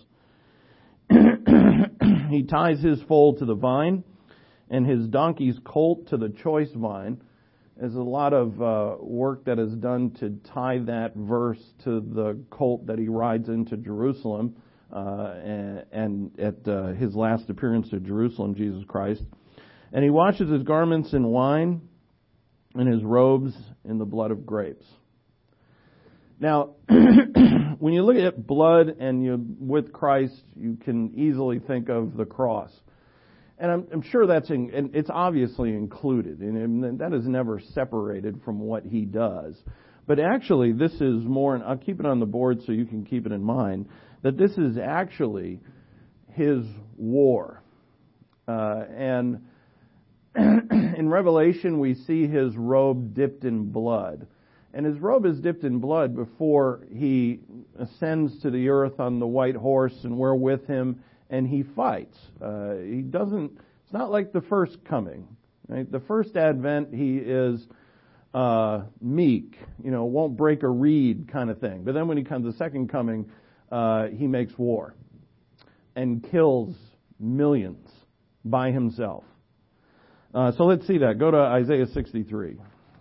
He ties his foal to the vine, and his donkey's colt to the choice vine. There's a lot of work that is done to tie that verse to the colt that he rides into Jerusalem, and at his last appearance to Jerusalem, Jesus Christ. And he washes his garments in wine, and his robes in the blood of grapes. Now, when you look at blood and with Christ, you can easily think of the cross. And I'm sure and it's obviously included, and that is never separated from what he does. But actually, this is more, and I'll keep it on the board so you can keep it in mind, that this is actually his war. And in Revelation, we see his robe dipped in blood. And his robe is dipped in blood before he ascends to the earth on the white horse, and we're with him. And he fights. It's not like the first coming. Right? The first advent, he is meek, won't break a reed kind of thing. But then when he comes the second coming, he makes war and kills millions by himself. So let's see that. Go to Isaiah 63.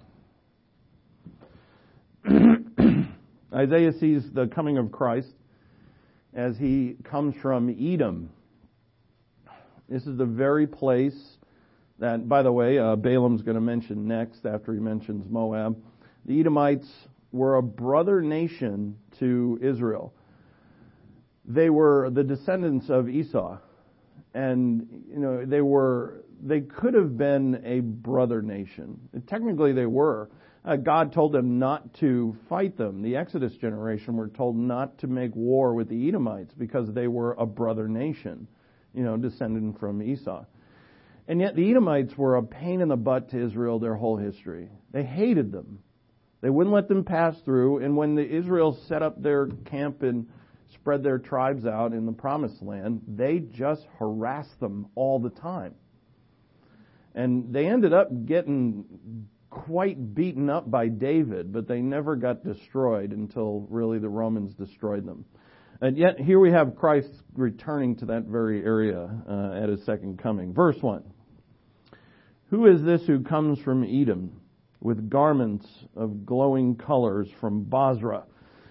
Isaiah sees the coming of Christ as he comes from Edom. This is the very place that, by the way, Balaam's going to mention next after he mentions Moab. The Edomites were a brother nation to Israel. They were the descendants of Esau. And, they could have been a brother nation. Technically they were. God told them not to fight them. The Exodus generation were told not to make war with the Edomites because they were a brother nation, descended from Esau. And yet the Edomites were a pain in the butt to Israel their whole history. They hated them. They wouldn't let them pass through. And when the Israel set up their camp and spread their tribes out in the Promised Land, they just harassed them all the time. And they ended up getting quite beaten up by David, but they never got destroyed until really the Romans destroyed them. And yet here we have Christ returning to that very area at His second coming. Verse 1. Who is this who comes from Edom with garments of glowing colors from Basra,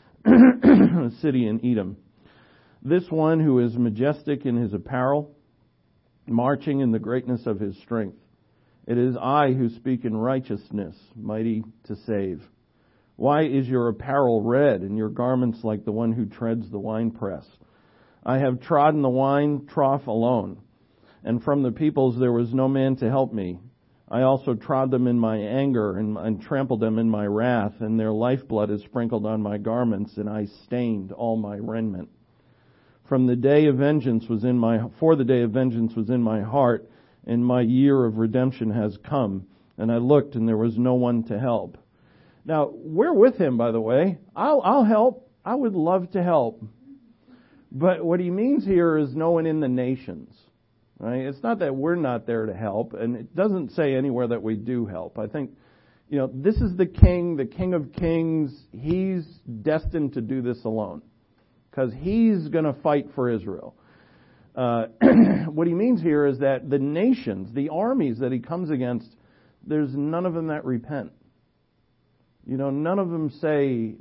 a city in Edom? This one who is majestic in his apparel, marching in the greatness of his strength. It is I who speak in righteousness, mighty to save. Why is your apparel red and your garments like the one who treads the winepress? I have trodden the wine trough alone, and from the peoples there was no man to help me. I also trod them in my anger and trampled them in my wrath, and their lifeblood is sprinkled on my garments, and I stained all my raiment. For the day of vengeance was in my heart, and my year of redemption has come. And I looked, and there was no one to help. Now, we're with him, by the way. I'll help. I would love to help. But what he means here is no one in the nations. Right? It's not that we're not there to help, and it doesn't say anywhere that we do help. I think, this is the King of Kings. He's destined to do this alone, because He's going to fight for Israel. What he means here is that the nations, the armies that He comes against, there's none of them that repent. None of them say,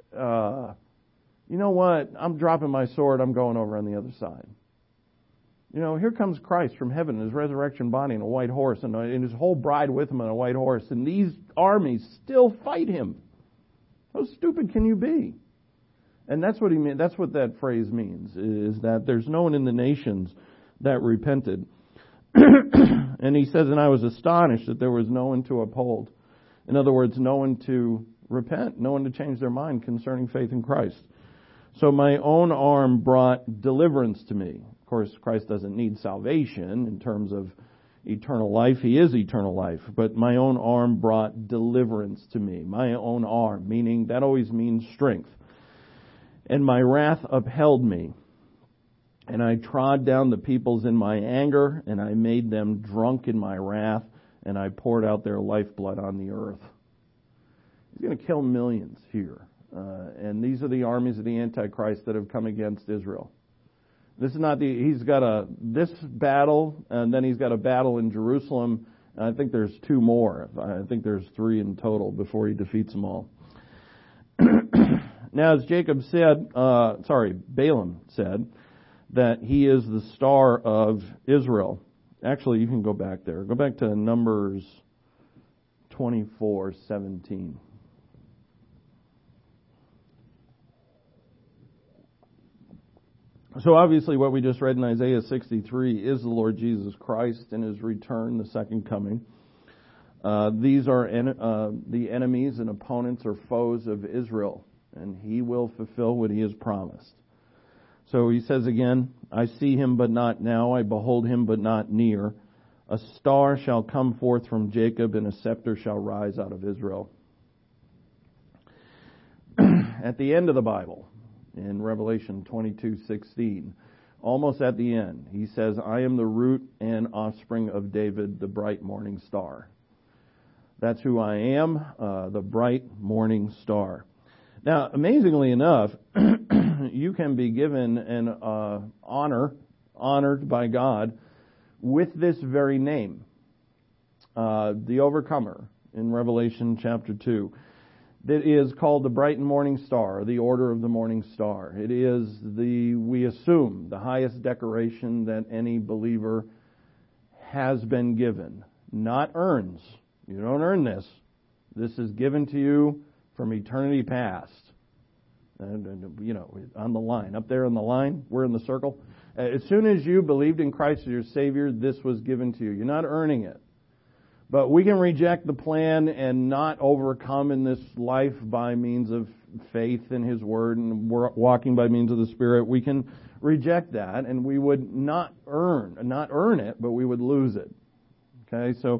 you know what, I'm dropping my sword, I'm going over on the other side. Here comes Christ from heaven in His resurrection body on a white horse, and His whole bride with Him on a white horse, and these armies still fight Him. How stupid can you be? And that's what he meant. That's what that phrase means, is that there's no one in the nations that repented. And he says, and I was astonished that there was no one to uphold. In other words, no one to repent, no one to change their mind concerning faith in Christ. So my own arm brought deliverance to me. Of course, Christ doesn't need salvation in terms of eternal life. He is eternal life. But my own arm brought deliverance to me. My own arm, meaning that always means strength. And my wrath upheld me. And I trod down the peoples in my anger, and I made them drunk in my wrath, and I poured out their lifeblood on the earth. He's going to kill millions here. And these are the armies of the Antichrist that have come against Israel. This is not he's got this battle, and then he's got a battle in Jerusalem. I think there's two more. I think there's three in total before he defeats them all. Now, as Balaam said, that he is the star of Israel. Actually, you can go back there. Go back to Numbers 24:17. So obviously what we just read in Isaiah 63 is the Lord Jesus Christ and His return, the second coming. These are the enemies and opponents or foes of Israel, and He will fulfill what He has promised. So he says again, I see Him but not now, I behold Him but not near. A star shall come forth from Jacob, and a scepter shall rise out of Israel. At the end of the Bible, in Revelation 22:16, almost at the end, He says, I am the root and offspring of David, the bright morning star. That's who I am, the bright morning star. Now, amazingly enough, you can be given an honored by God, with this very name, the overcomer in Revelation chapter 2. That is called the bright morning star, the order of the morning star. It is we assume, the highest decoration that any believer has been given. Not earns. You don't earn this. This is given to you from eternity past. And, on the line. Up there on the line, we're in the circle. As soon as you believed in Christ as your Savior, this was given to you. You're not earning it. But we can reject the plan and not overcome in this life by means of faith in His Word and walking by means of the Spirit. We can reject that, and we would not earn it, but we would lose it. Okay, so,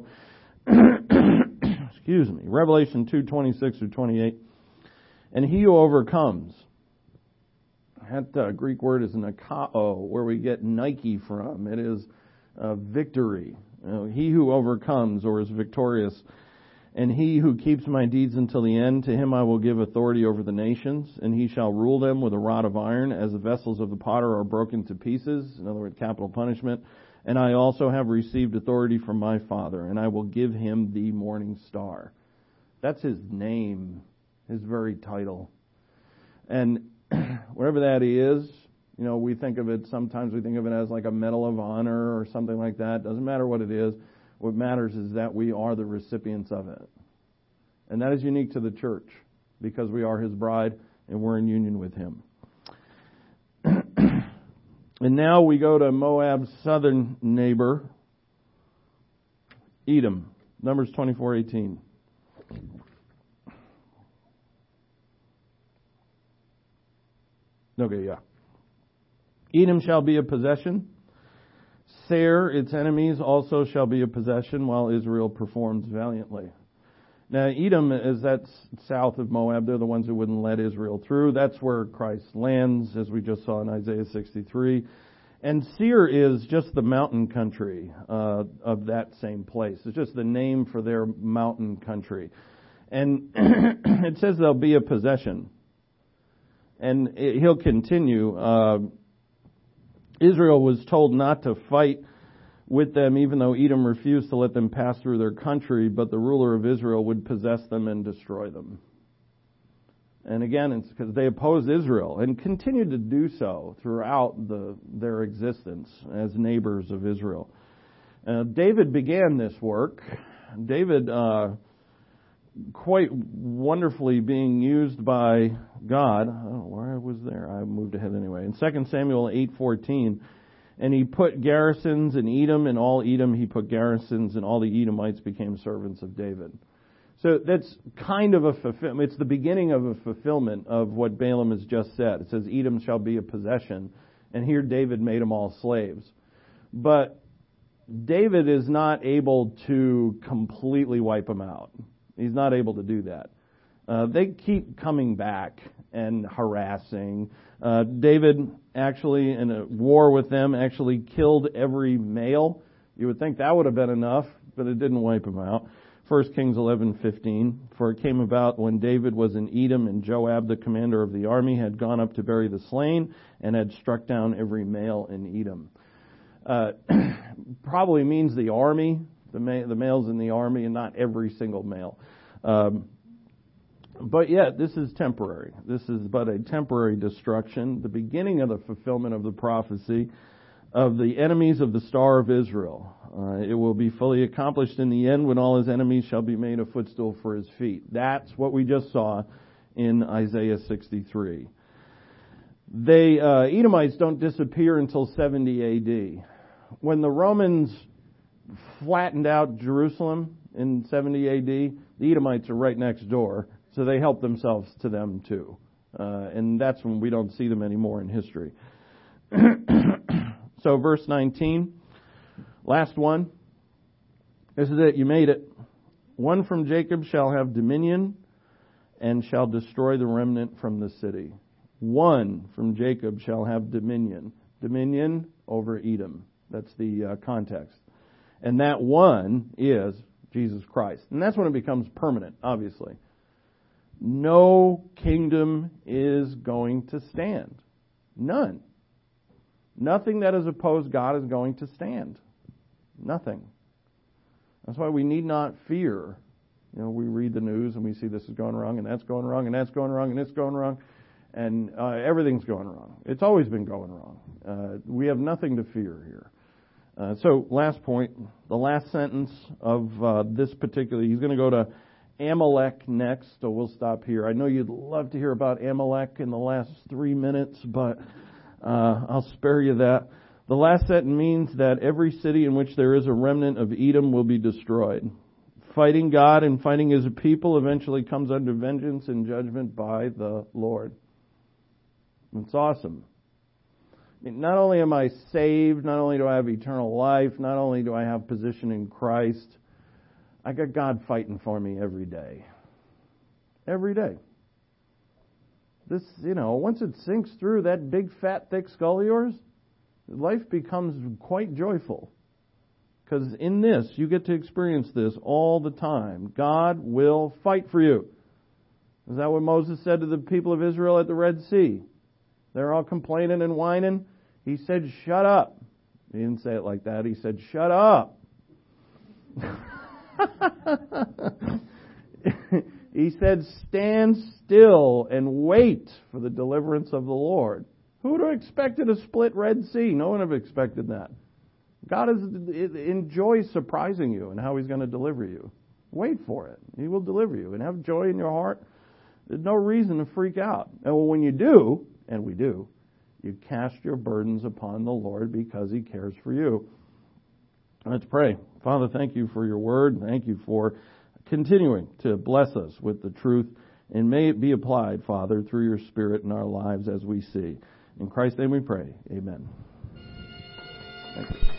excuse me, Revelation 2:26-28. And he who overcomes, that Greek word is nikao, where we get Nike from. It is victory. He who overcomes or is victorious, and he who keeps my deeds until the end, to him I will give authority over the nations, and he shall rule them with a rod of iron, as the vessels of the potter are broken to pieces. In other words, capital punishment. And I also have received authority from my Father, and I will give him the morning star. That's his name, his very title. And whatever that is, we think of it, sometimes we think of it as like a Medal of Honor or something like that. Doesn't matter what it is. What matters is that we are the recipients of it. And that is unique to the church because we are his bride and we're in union with him. And now we go to Moab's southern neighbor, Edom. Numbers 24:18. Okay, yeah. Edom shall be a possession. Seir, its enemies, also shall be a possession, while Israel performs valiantly. Now, Edom is that's south of Moab. They're the ones who wouldn't let Israel through. That's where Christ lands, as we just saw in Isaiah 63. And Seir is just the mountain country of that same place. It's just the name for their mountain country. And it says they'll be a possession. And he'll continue. Israel was told not to fight with them, even though Edom refused to let them pass through their country, but the ruler of Israel would possess them and destroy them. And again, it's because they opposed Israel and continued to do so throughout their existence as neighbors of Israel. David began this work. David, quite wonderfully being used by God. I don't know where I was there. I moved ahead anyway. In 2 Samuel 8:14, and he put garrisons in Edom, and all Edom he put garrisons, and all the Edomites became servants of David. So that's kind of a fulfillment. It's the beginning of a fulfillment of what Balaam has just said. It says Edom shall be a possession, and here David made them all slaves. But David is not able to completely wipe them out. He's not able to do that. They keep coming back and harassing. David actually, in a war with them, actually killed every male. You would think that would have been enough, but it didn't wipe them out. 1 Kings 11:15. For it came about when David was in Edom, and Joab, the commander of the army, had gone up to bury the slain, and had struck down every male in Edom. Probably means the army, the males in the army, and not every single male. But yet, this is temporary. This is but a temporary destruction, the beginning of the fulfillment of the prophecy of the enemies of the Star of Israel. It will be fully accomplished in the end when all his enemies shall be made a footstool for his feet. That's what we just saw in Isaiah 63. Edomites don't disappear until 70 A.D. When the Romans flattened out Jerusalem in 70 A.D., the Edomites are right next door, so they help themselves to them too. And that's when we don't see them anymore in history. So verse 19, last one. This is it, you made it. One from Jacob shall have dominion and shall destroy the remnant from the city. One from Jacob shall have dominion. Dominion over Edom. That's the context. And that one is Jesus Christ. And that's when it becomes permanent, obviously. No kingdom is going to stand. None. Nothing that is opposed God is going to stand. Nothing. That's why we need not fear. We read the news and we see this is going wrong, and that's going wrong, and that's going wrong, and it's going wrong, and everything's going wrong. It's always been going wrong. We have nothing to fear here. So last point, the last sentence of this particular, he's going to go to Amalek next, so we'll stop here. I know you'd love to hear about Amalek in the last 3 minutes, but I'll spare you that. The last sentence means that every city in which there is a remnant of Edom will be destroyed. Fighting God and fighting his people eventually comes under vengeance and judgment by the Lord. It's awesome. Not only am I saved, not only do I have eternal life, not only do I have position in Christ, I got God fighting for me every day. Every day. This, once it sinks through that big, fat, thick skull of yours, life becomes quite joyful. Because in this, you get to experience this all the time. God will fight for you. Is that what Moses said to the people of Israel at the Red Sea? They're all complaining and whining. He said, shut up. He didn't say it like that. He said, shut up. He said, stand still and wait for the deliverance of the Lord. Who would have expected a split Red Sea? No one would have expected that. God enjoys surprising you and how He's going to deliver you. Wait for it. He will deliver you. And have joy in your heart. There's no reason to freak out. And when you do, and we do, you cast your burdens upon the Lord because He cares for you. Let's pray. Father, thank You for Your word. Thank You for continuing to bless us with the truth. And may it be applied, Father, through Your Spirit in our lives as we see. In Christ's name we pray. Amen. Thank you.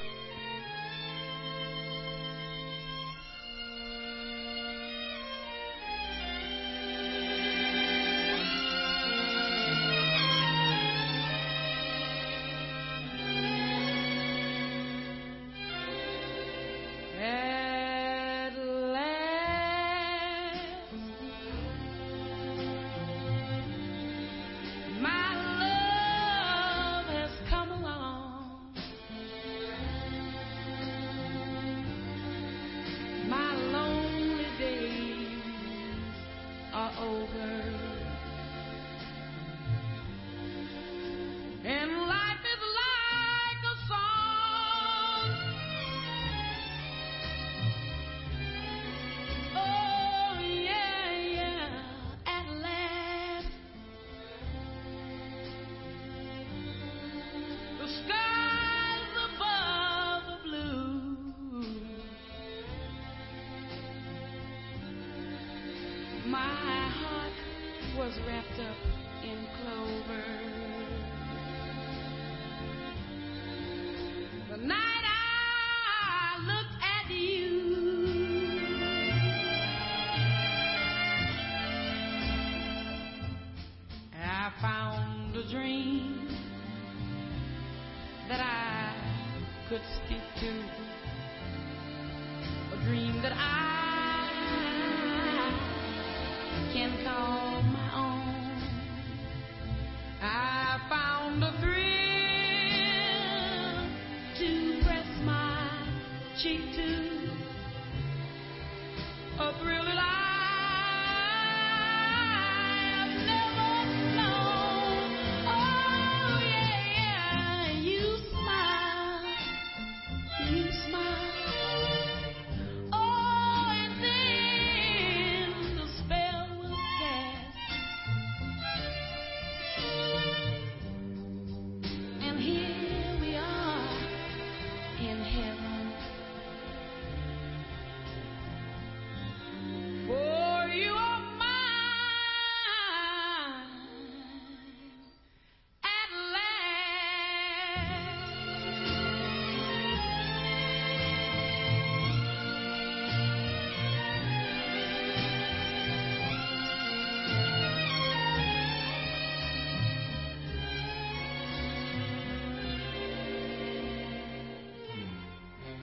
My heart was wrapped up in clover. The night I looked at you, I found a dream that I could speak to, a dream that I can call my own. I found a thrill to press my cheek to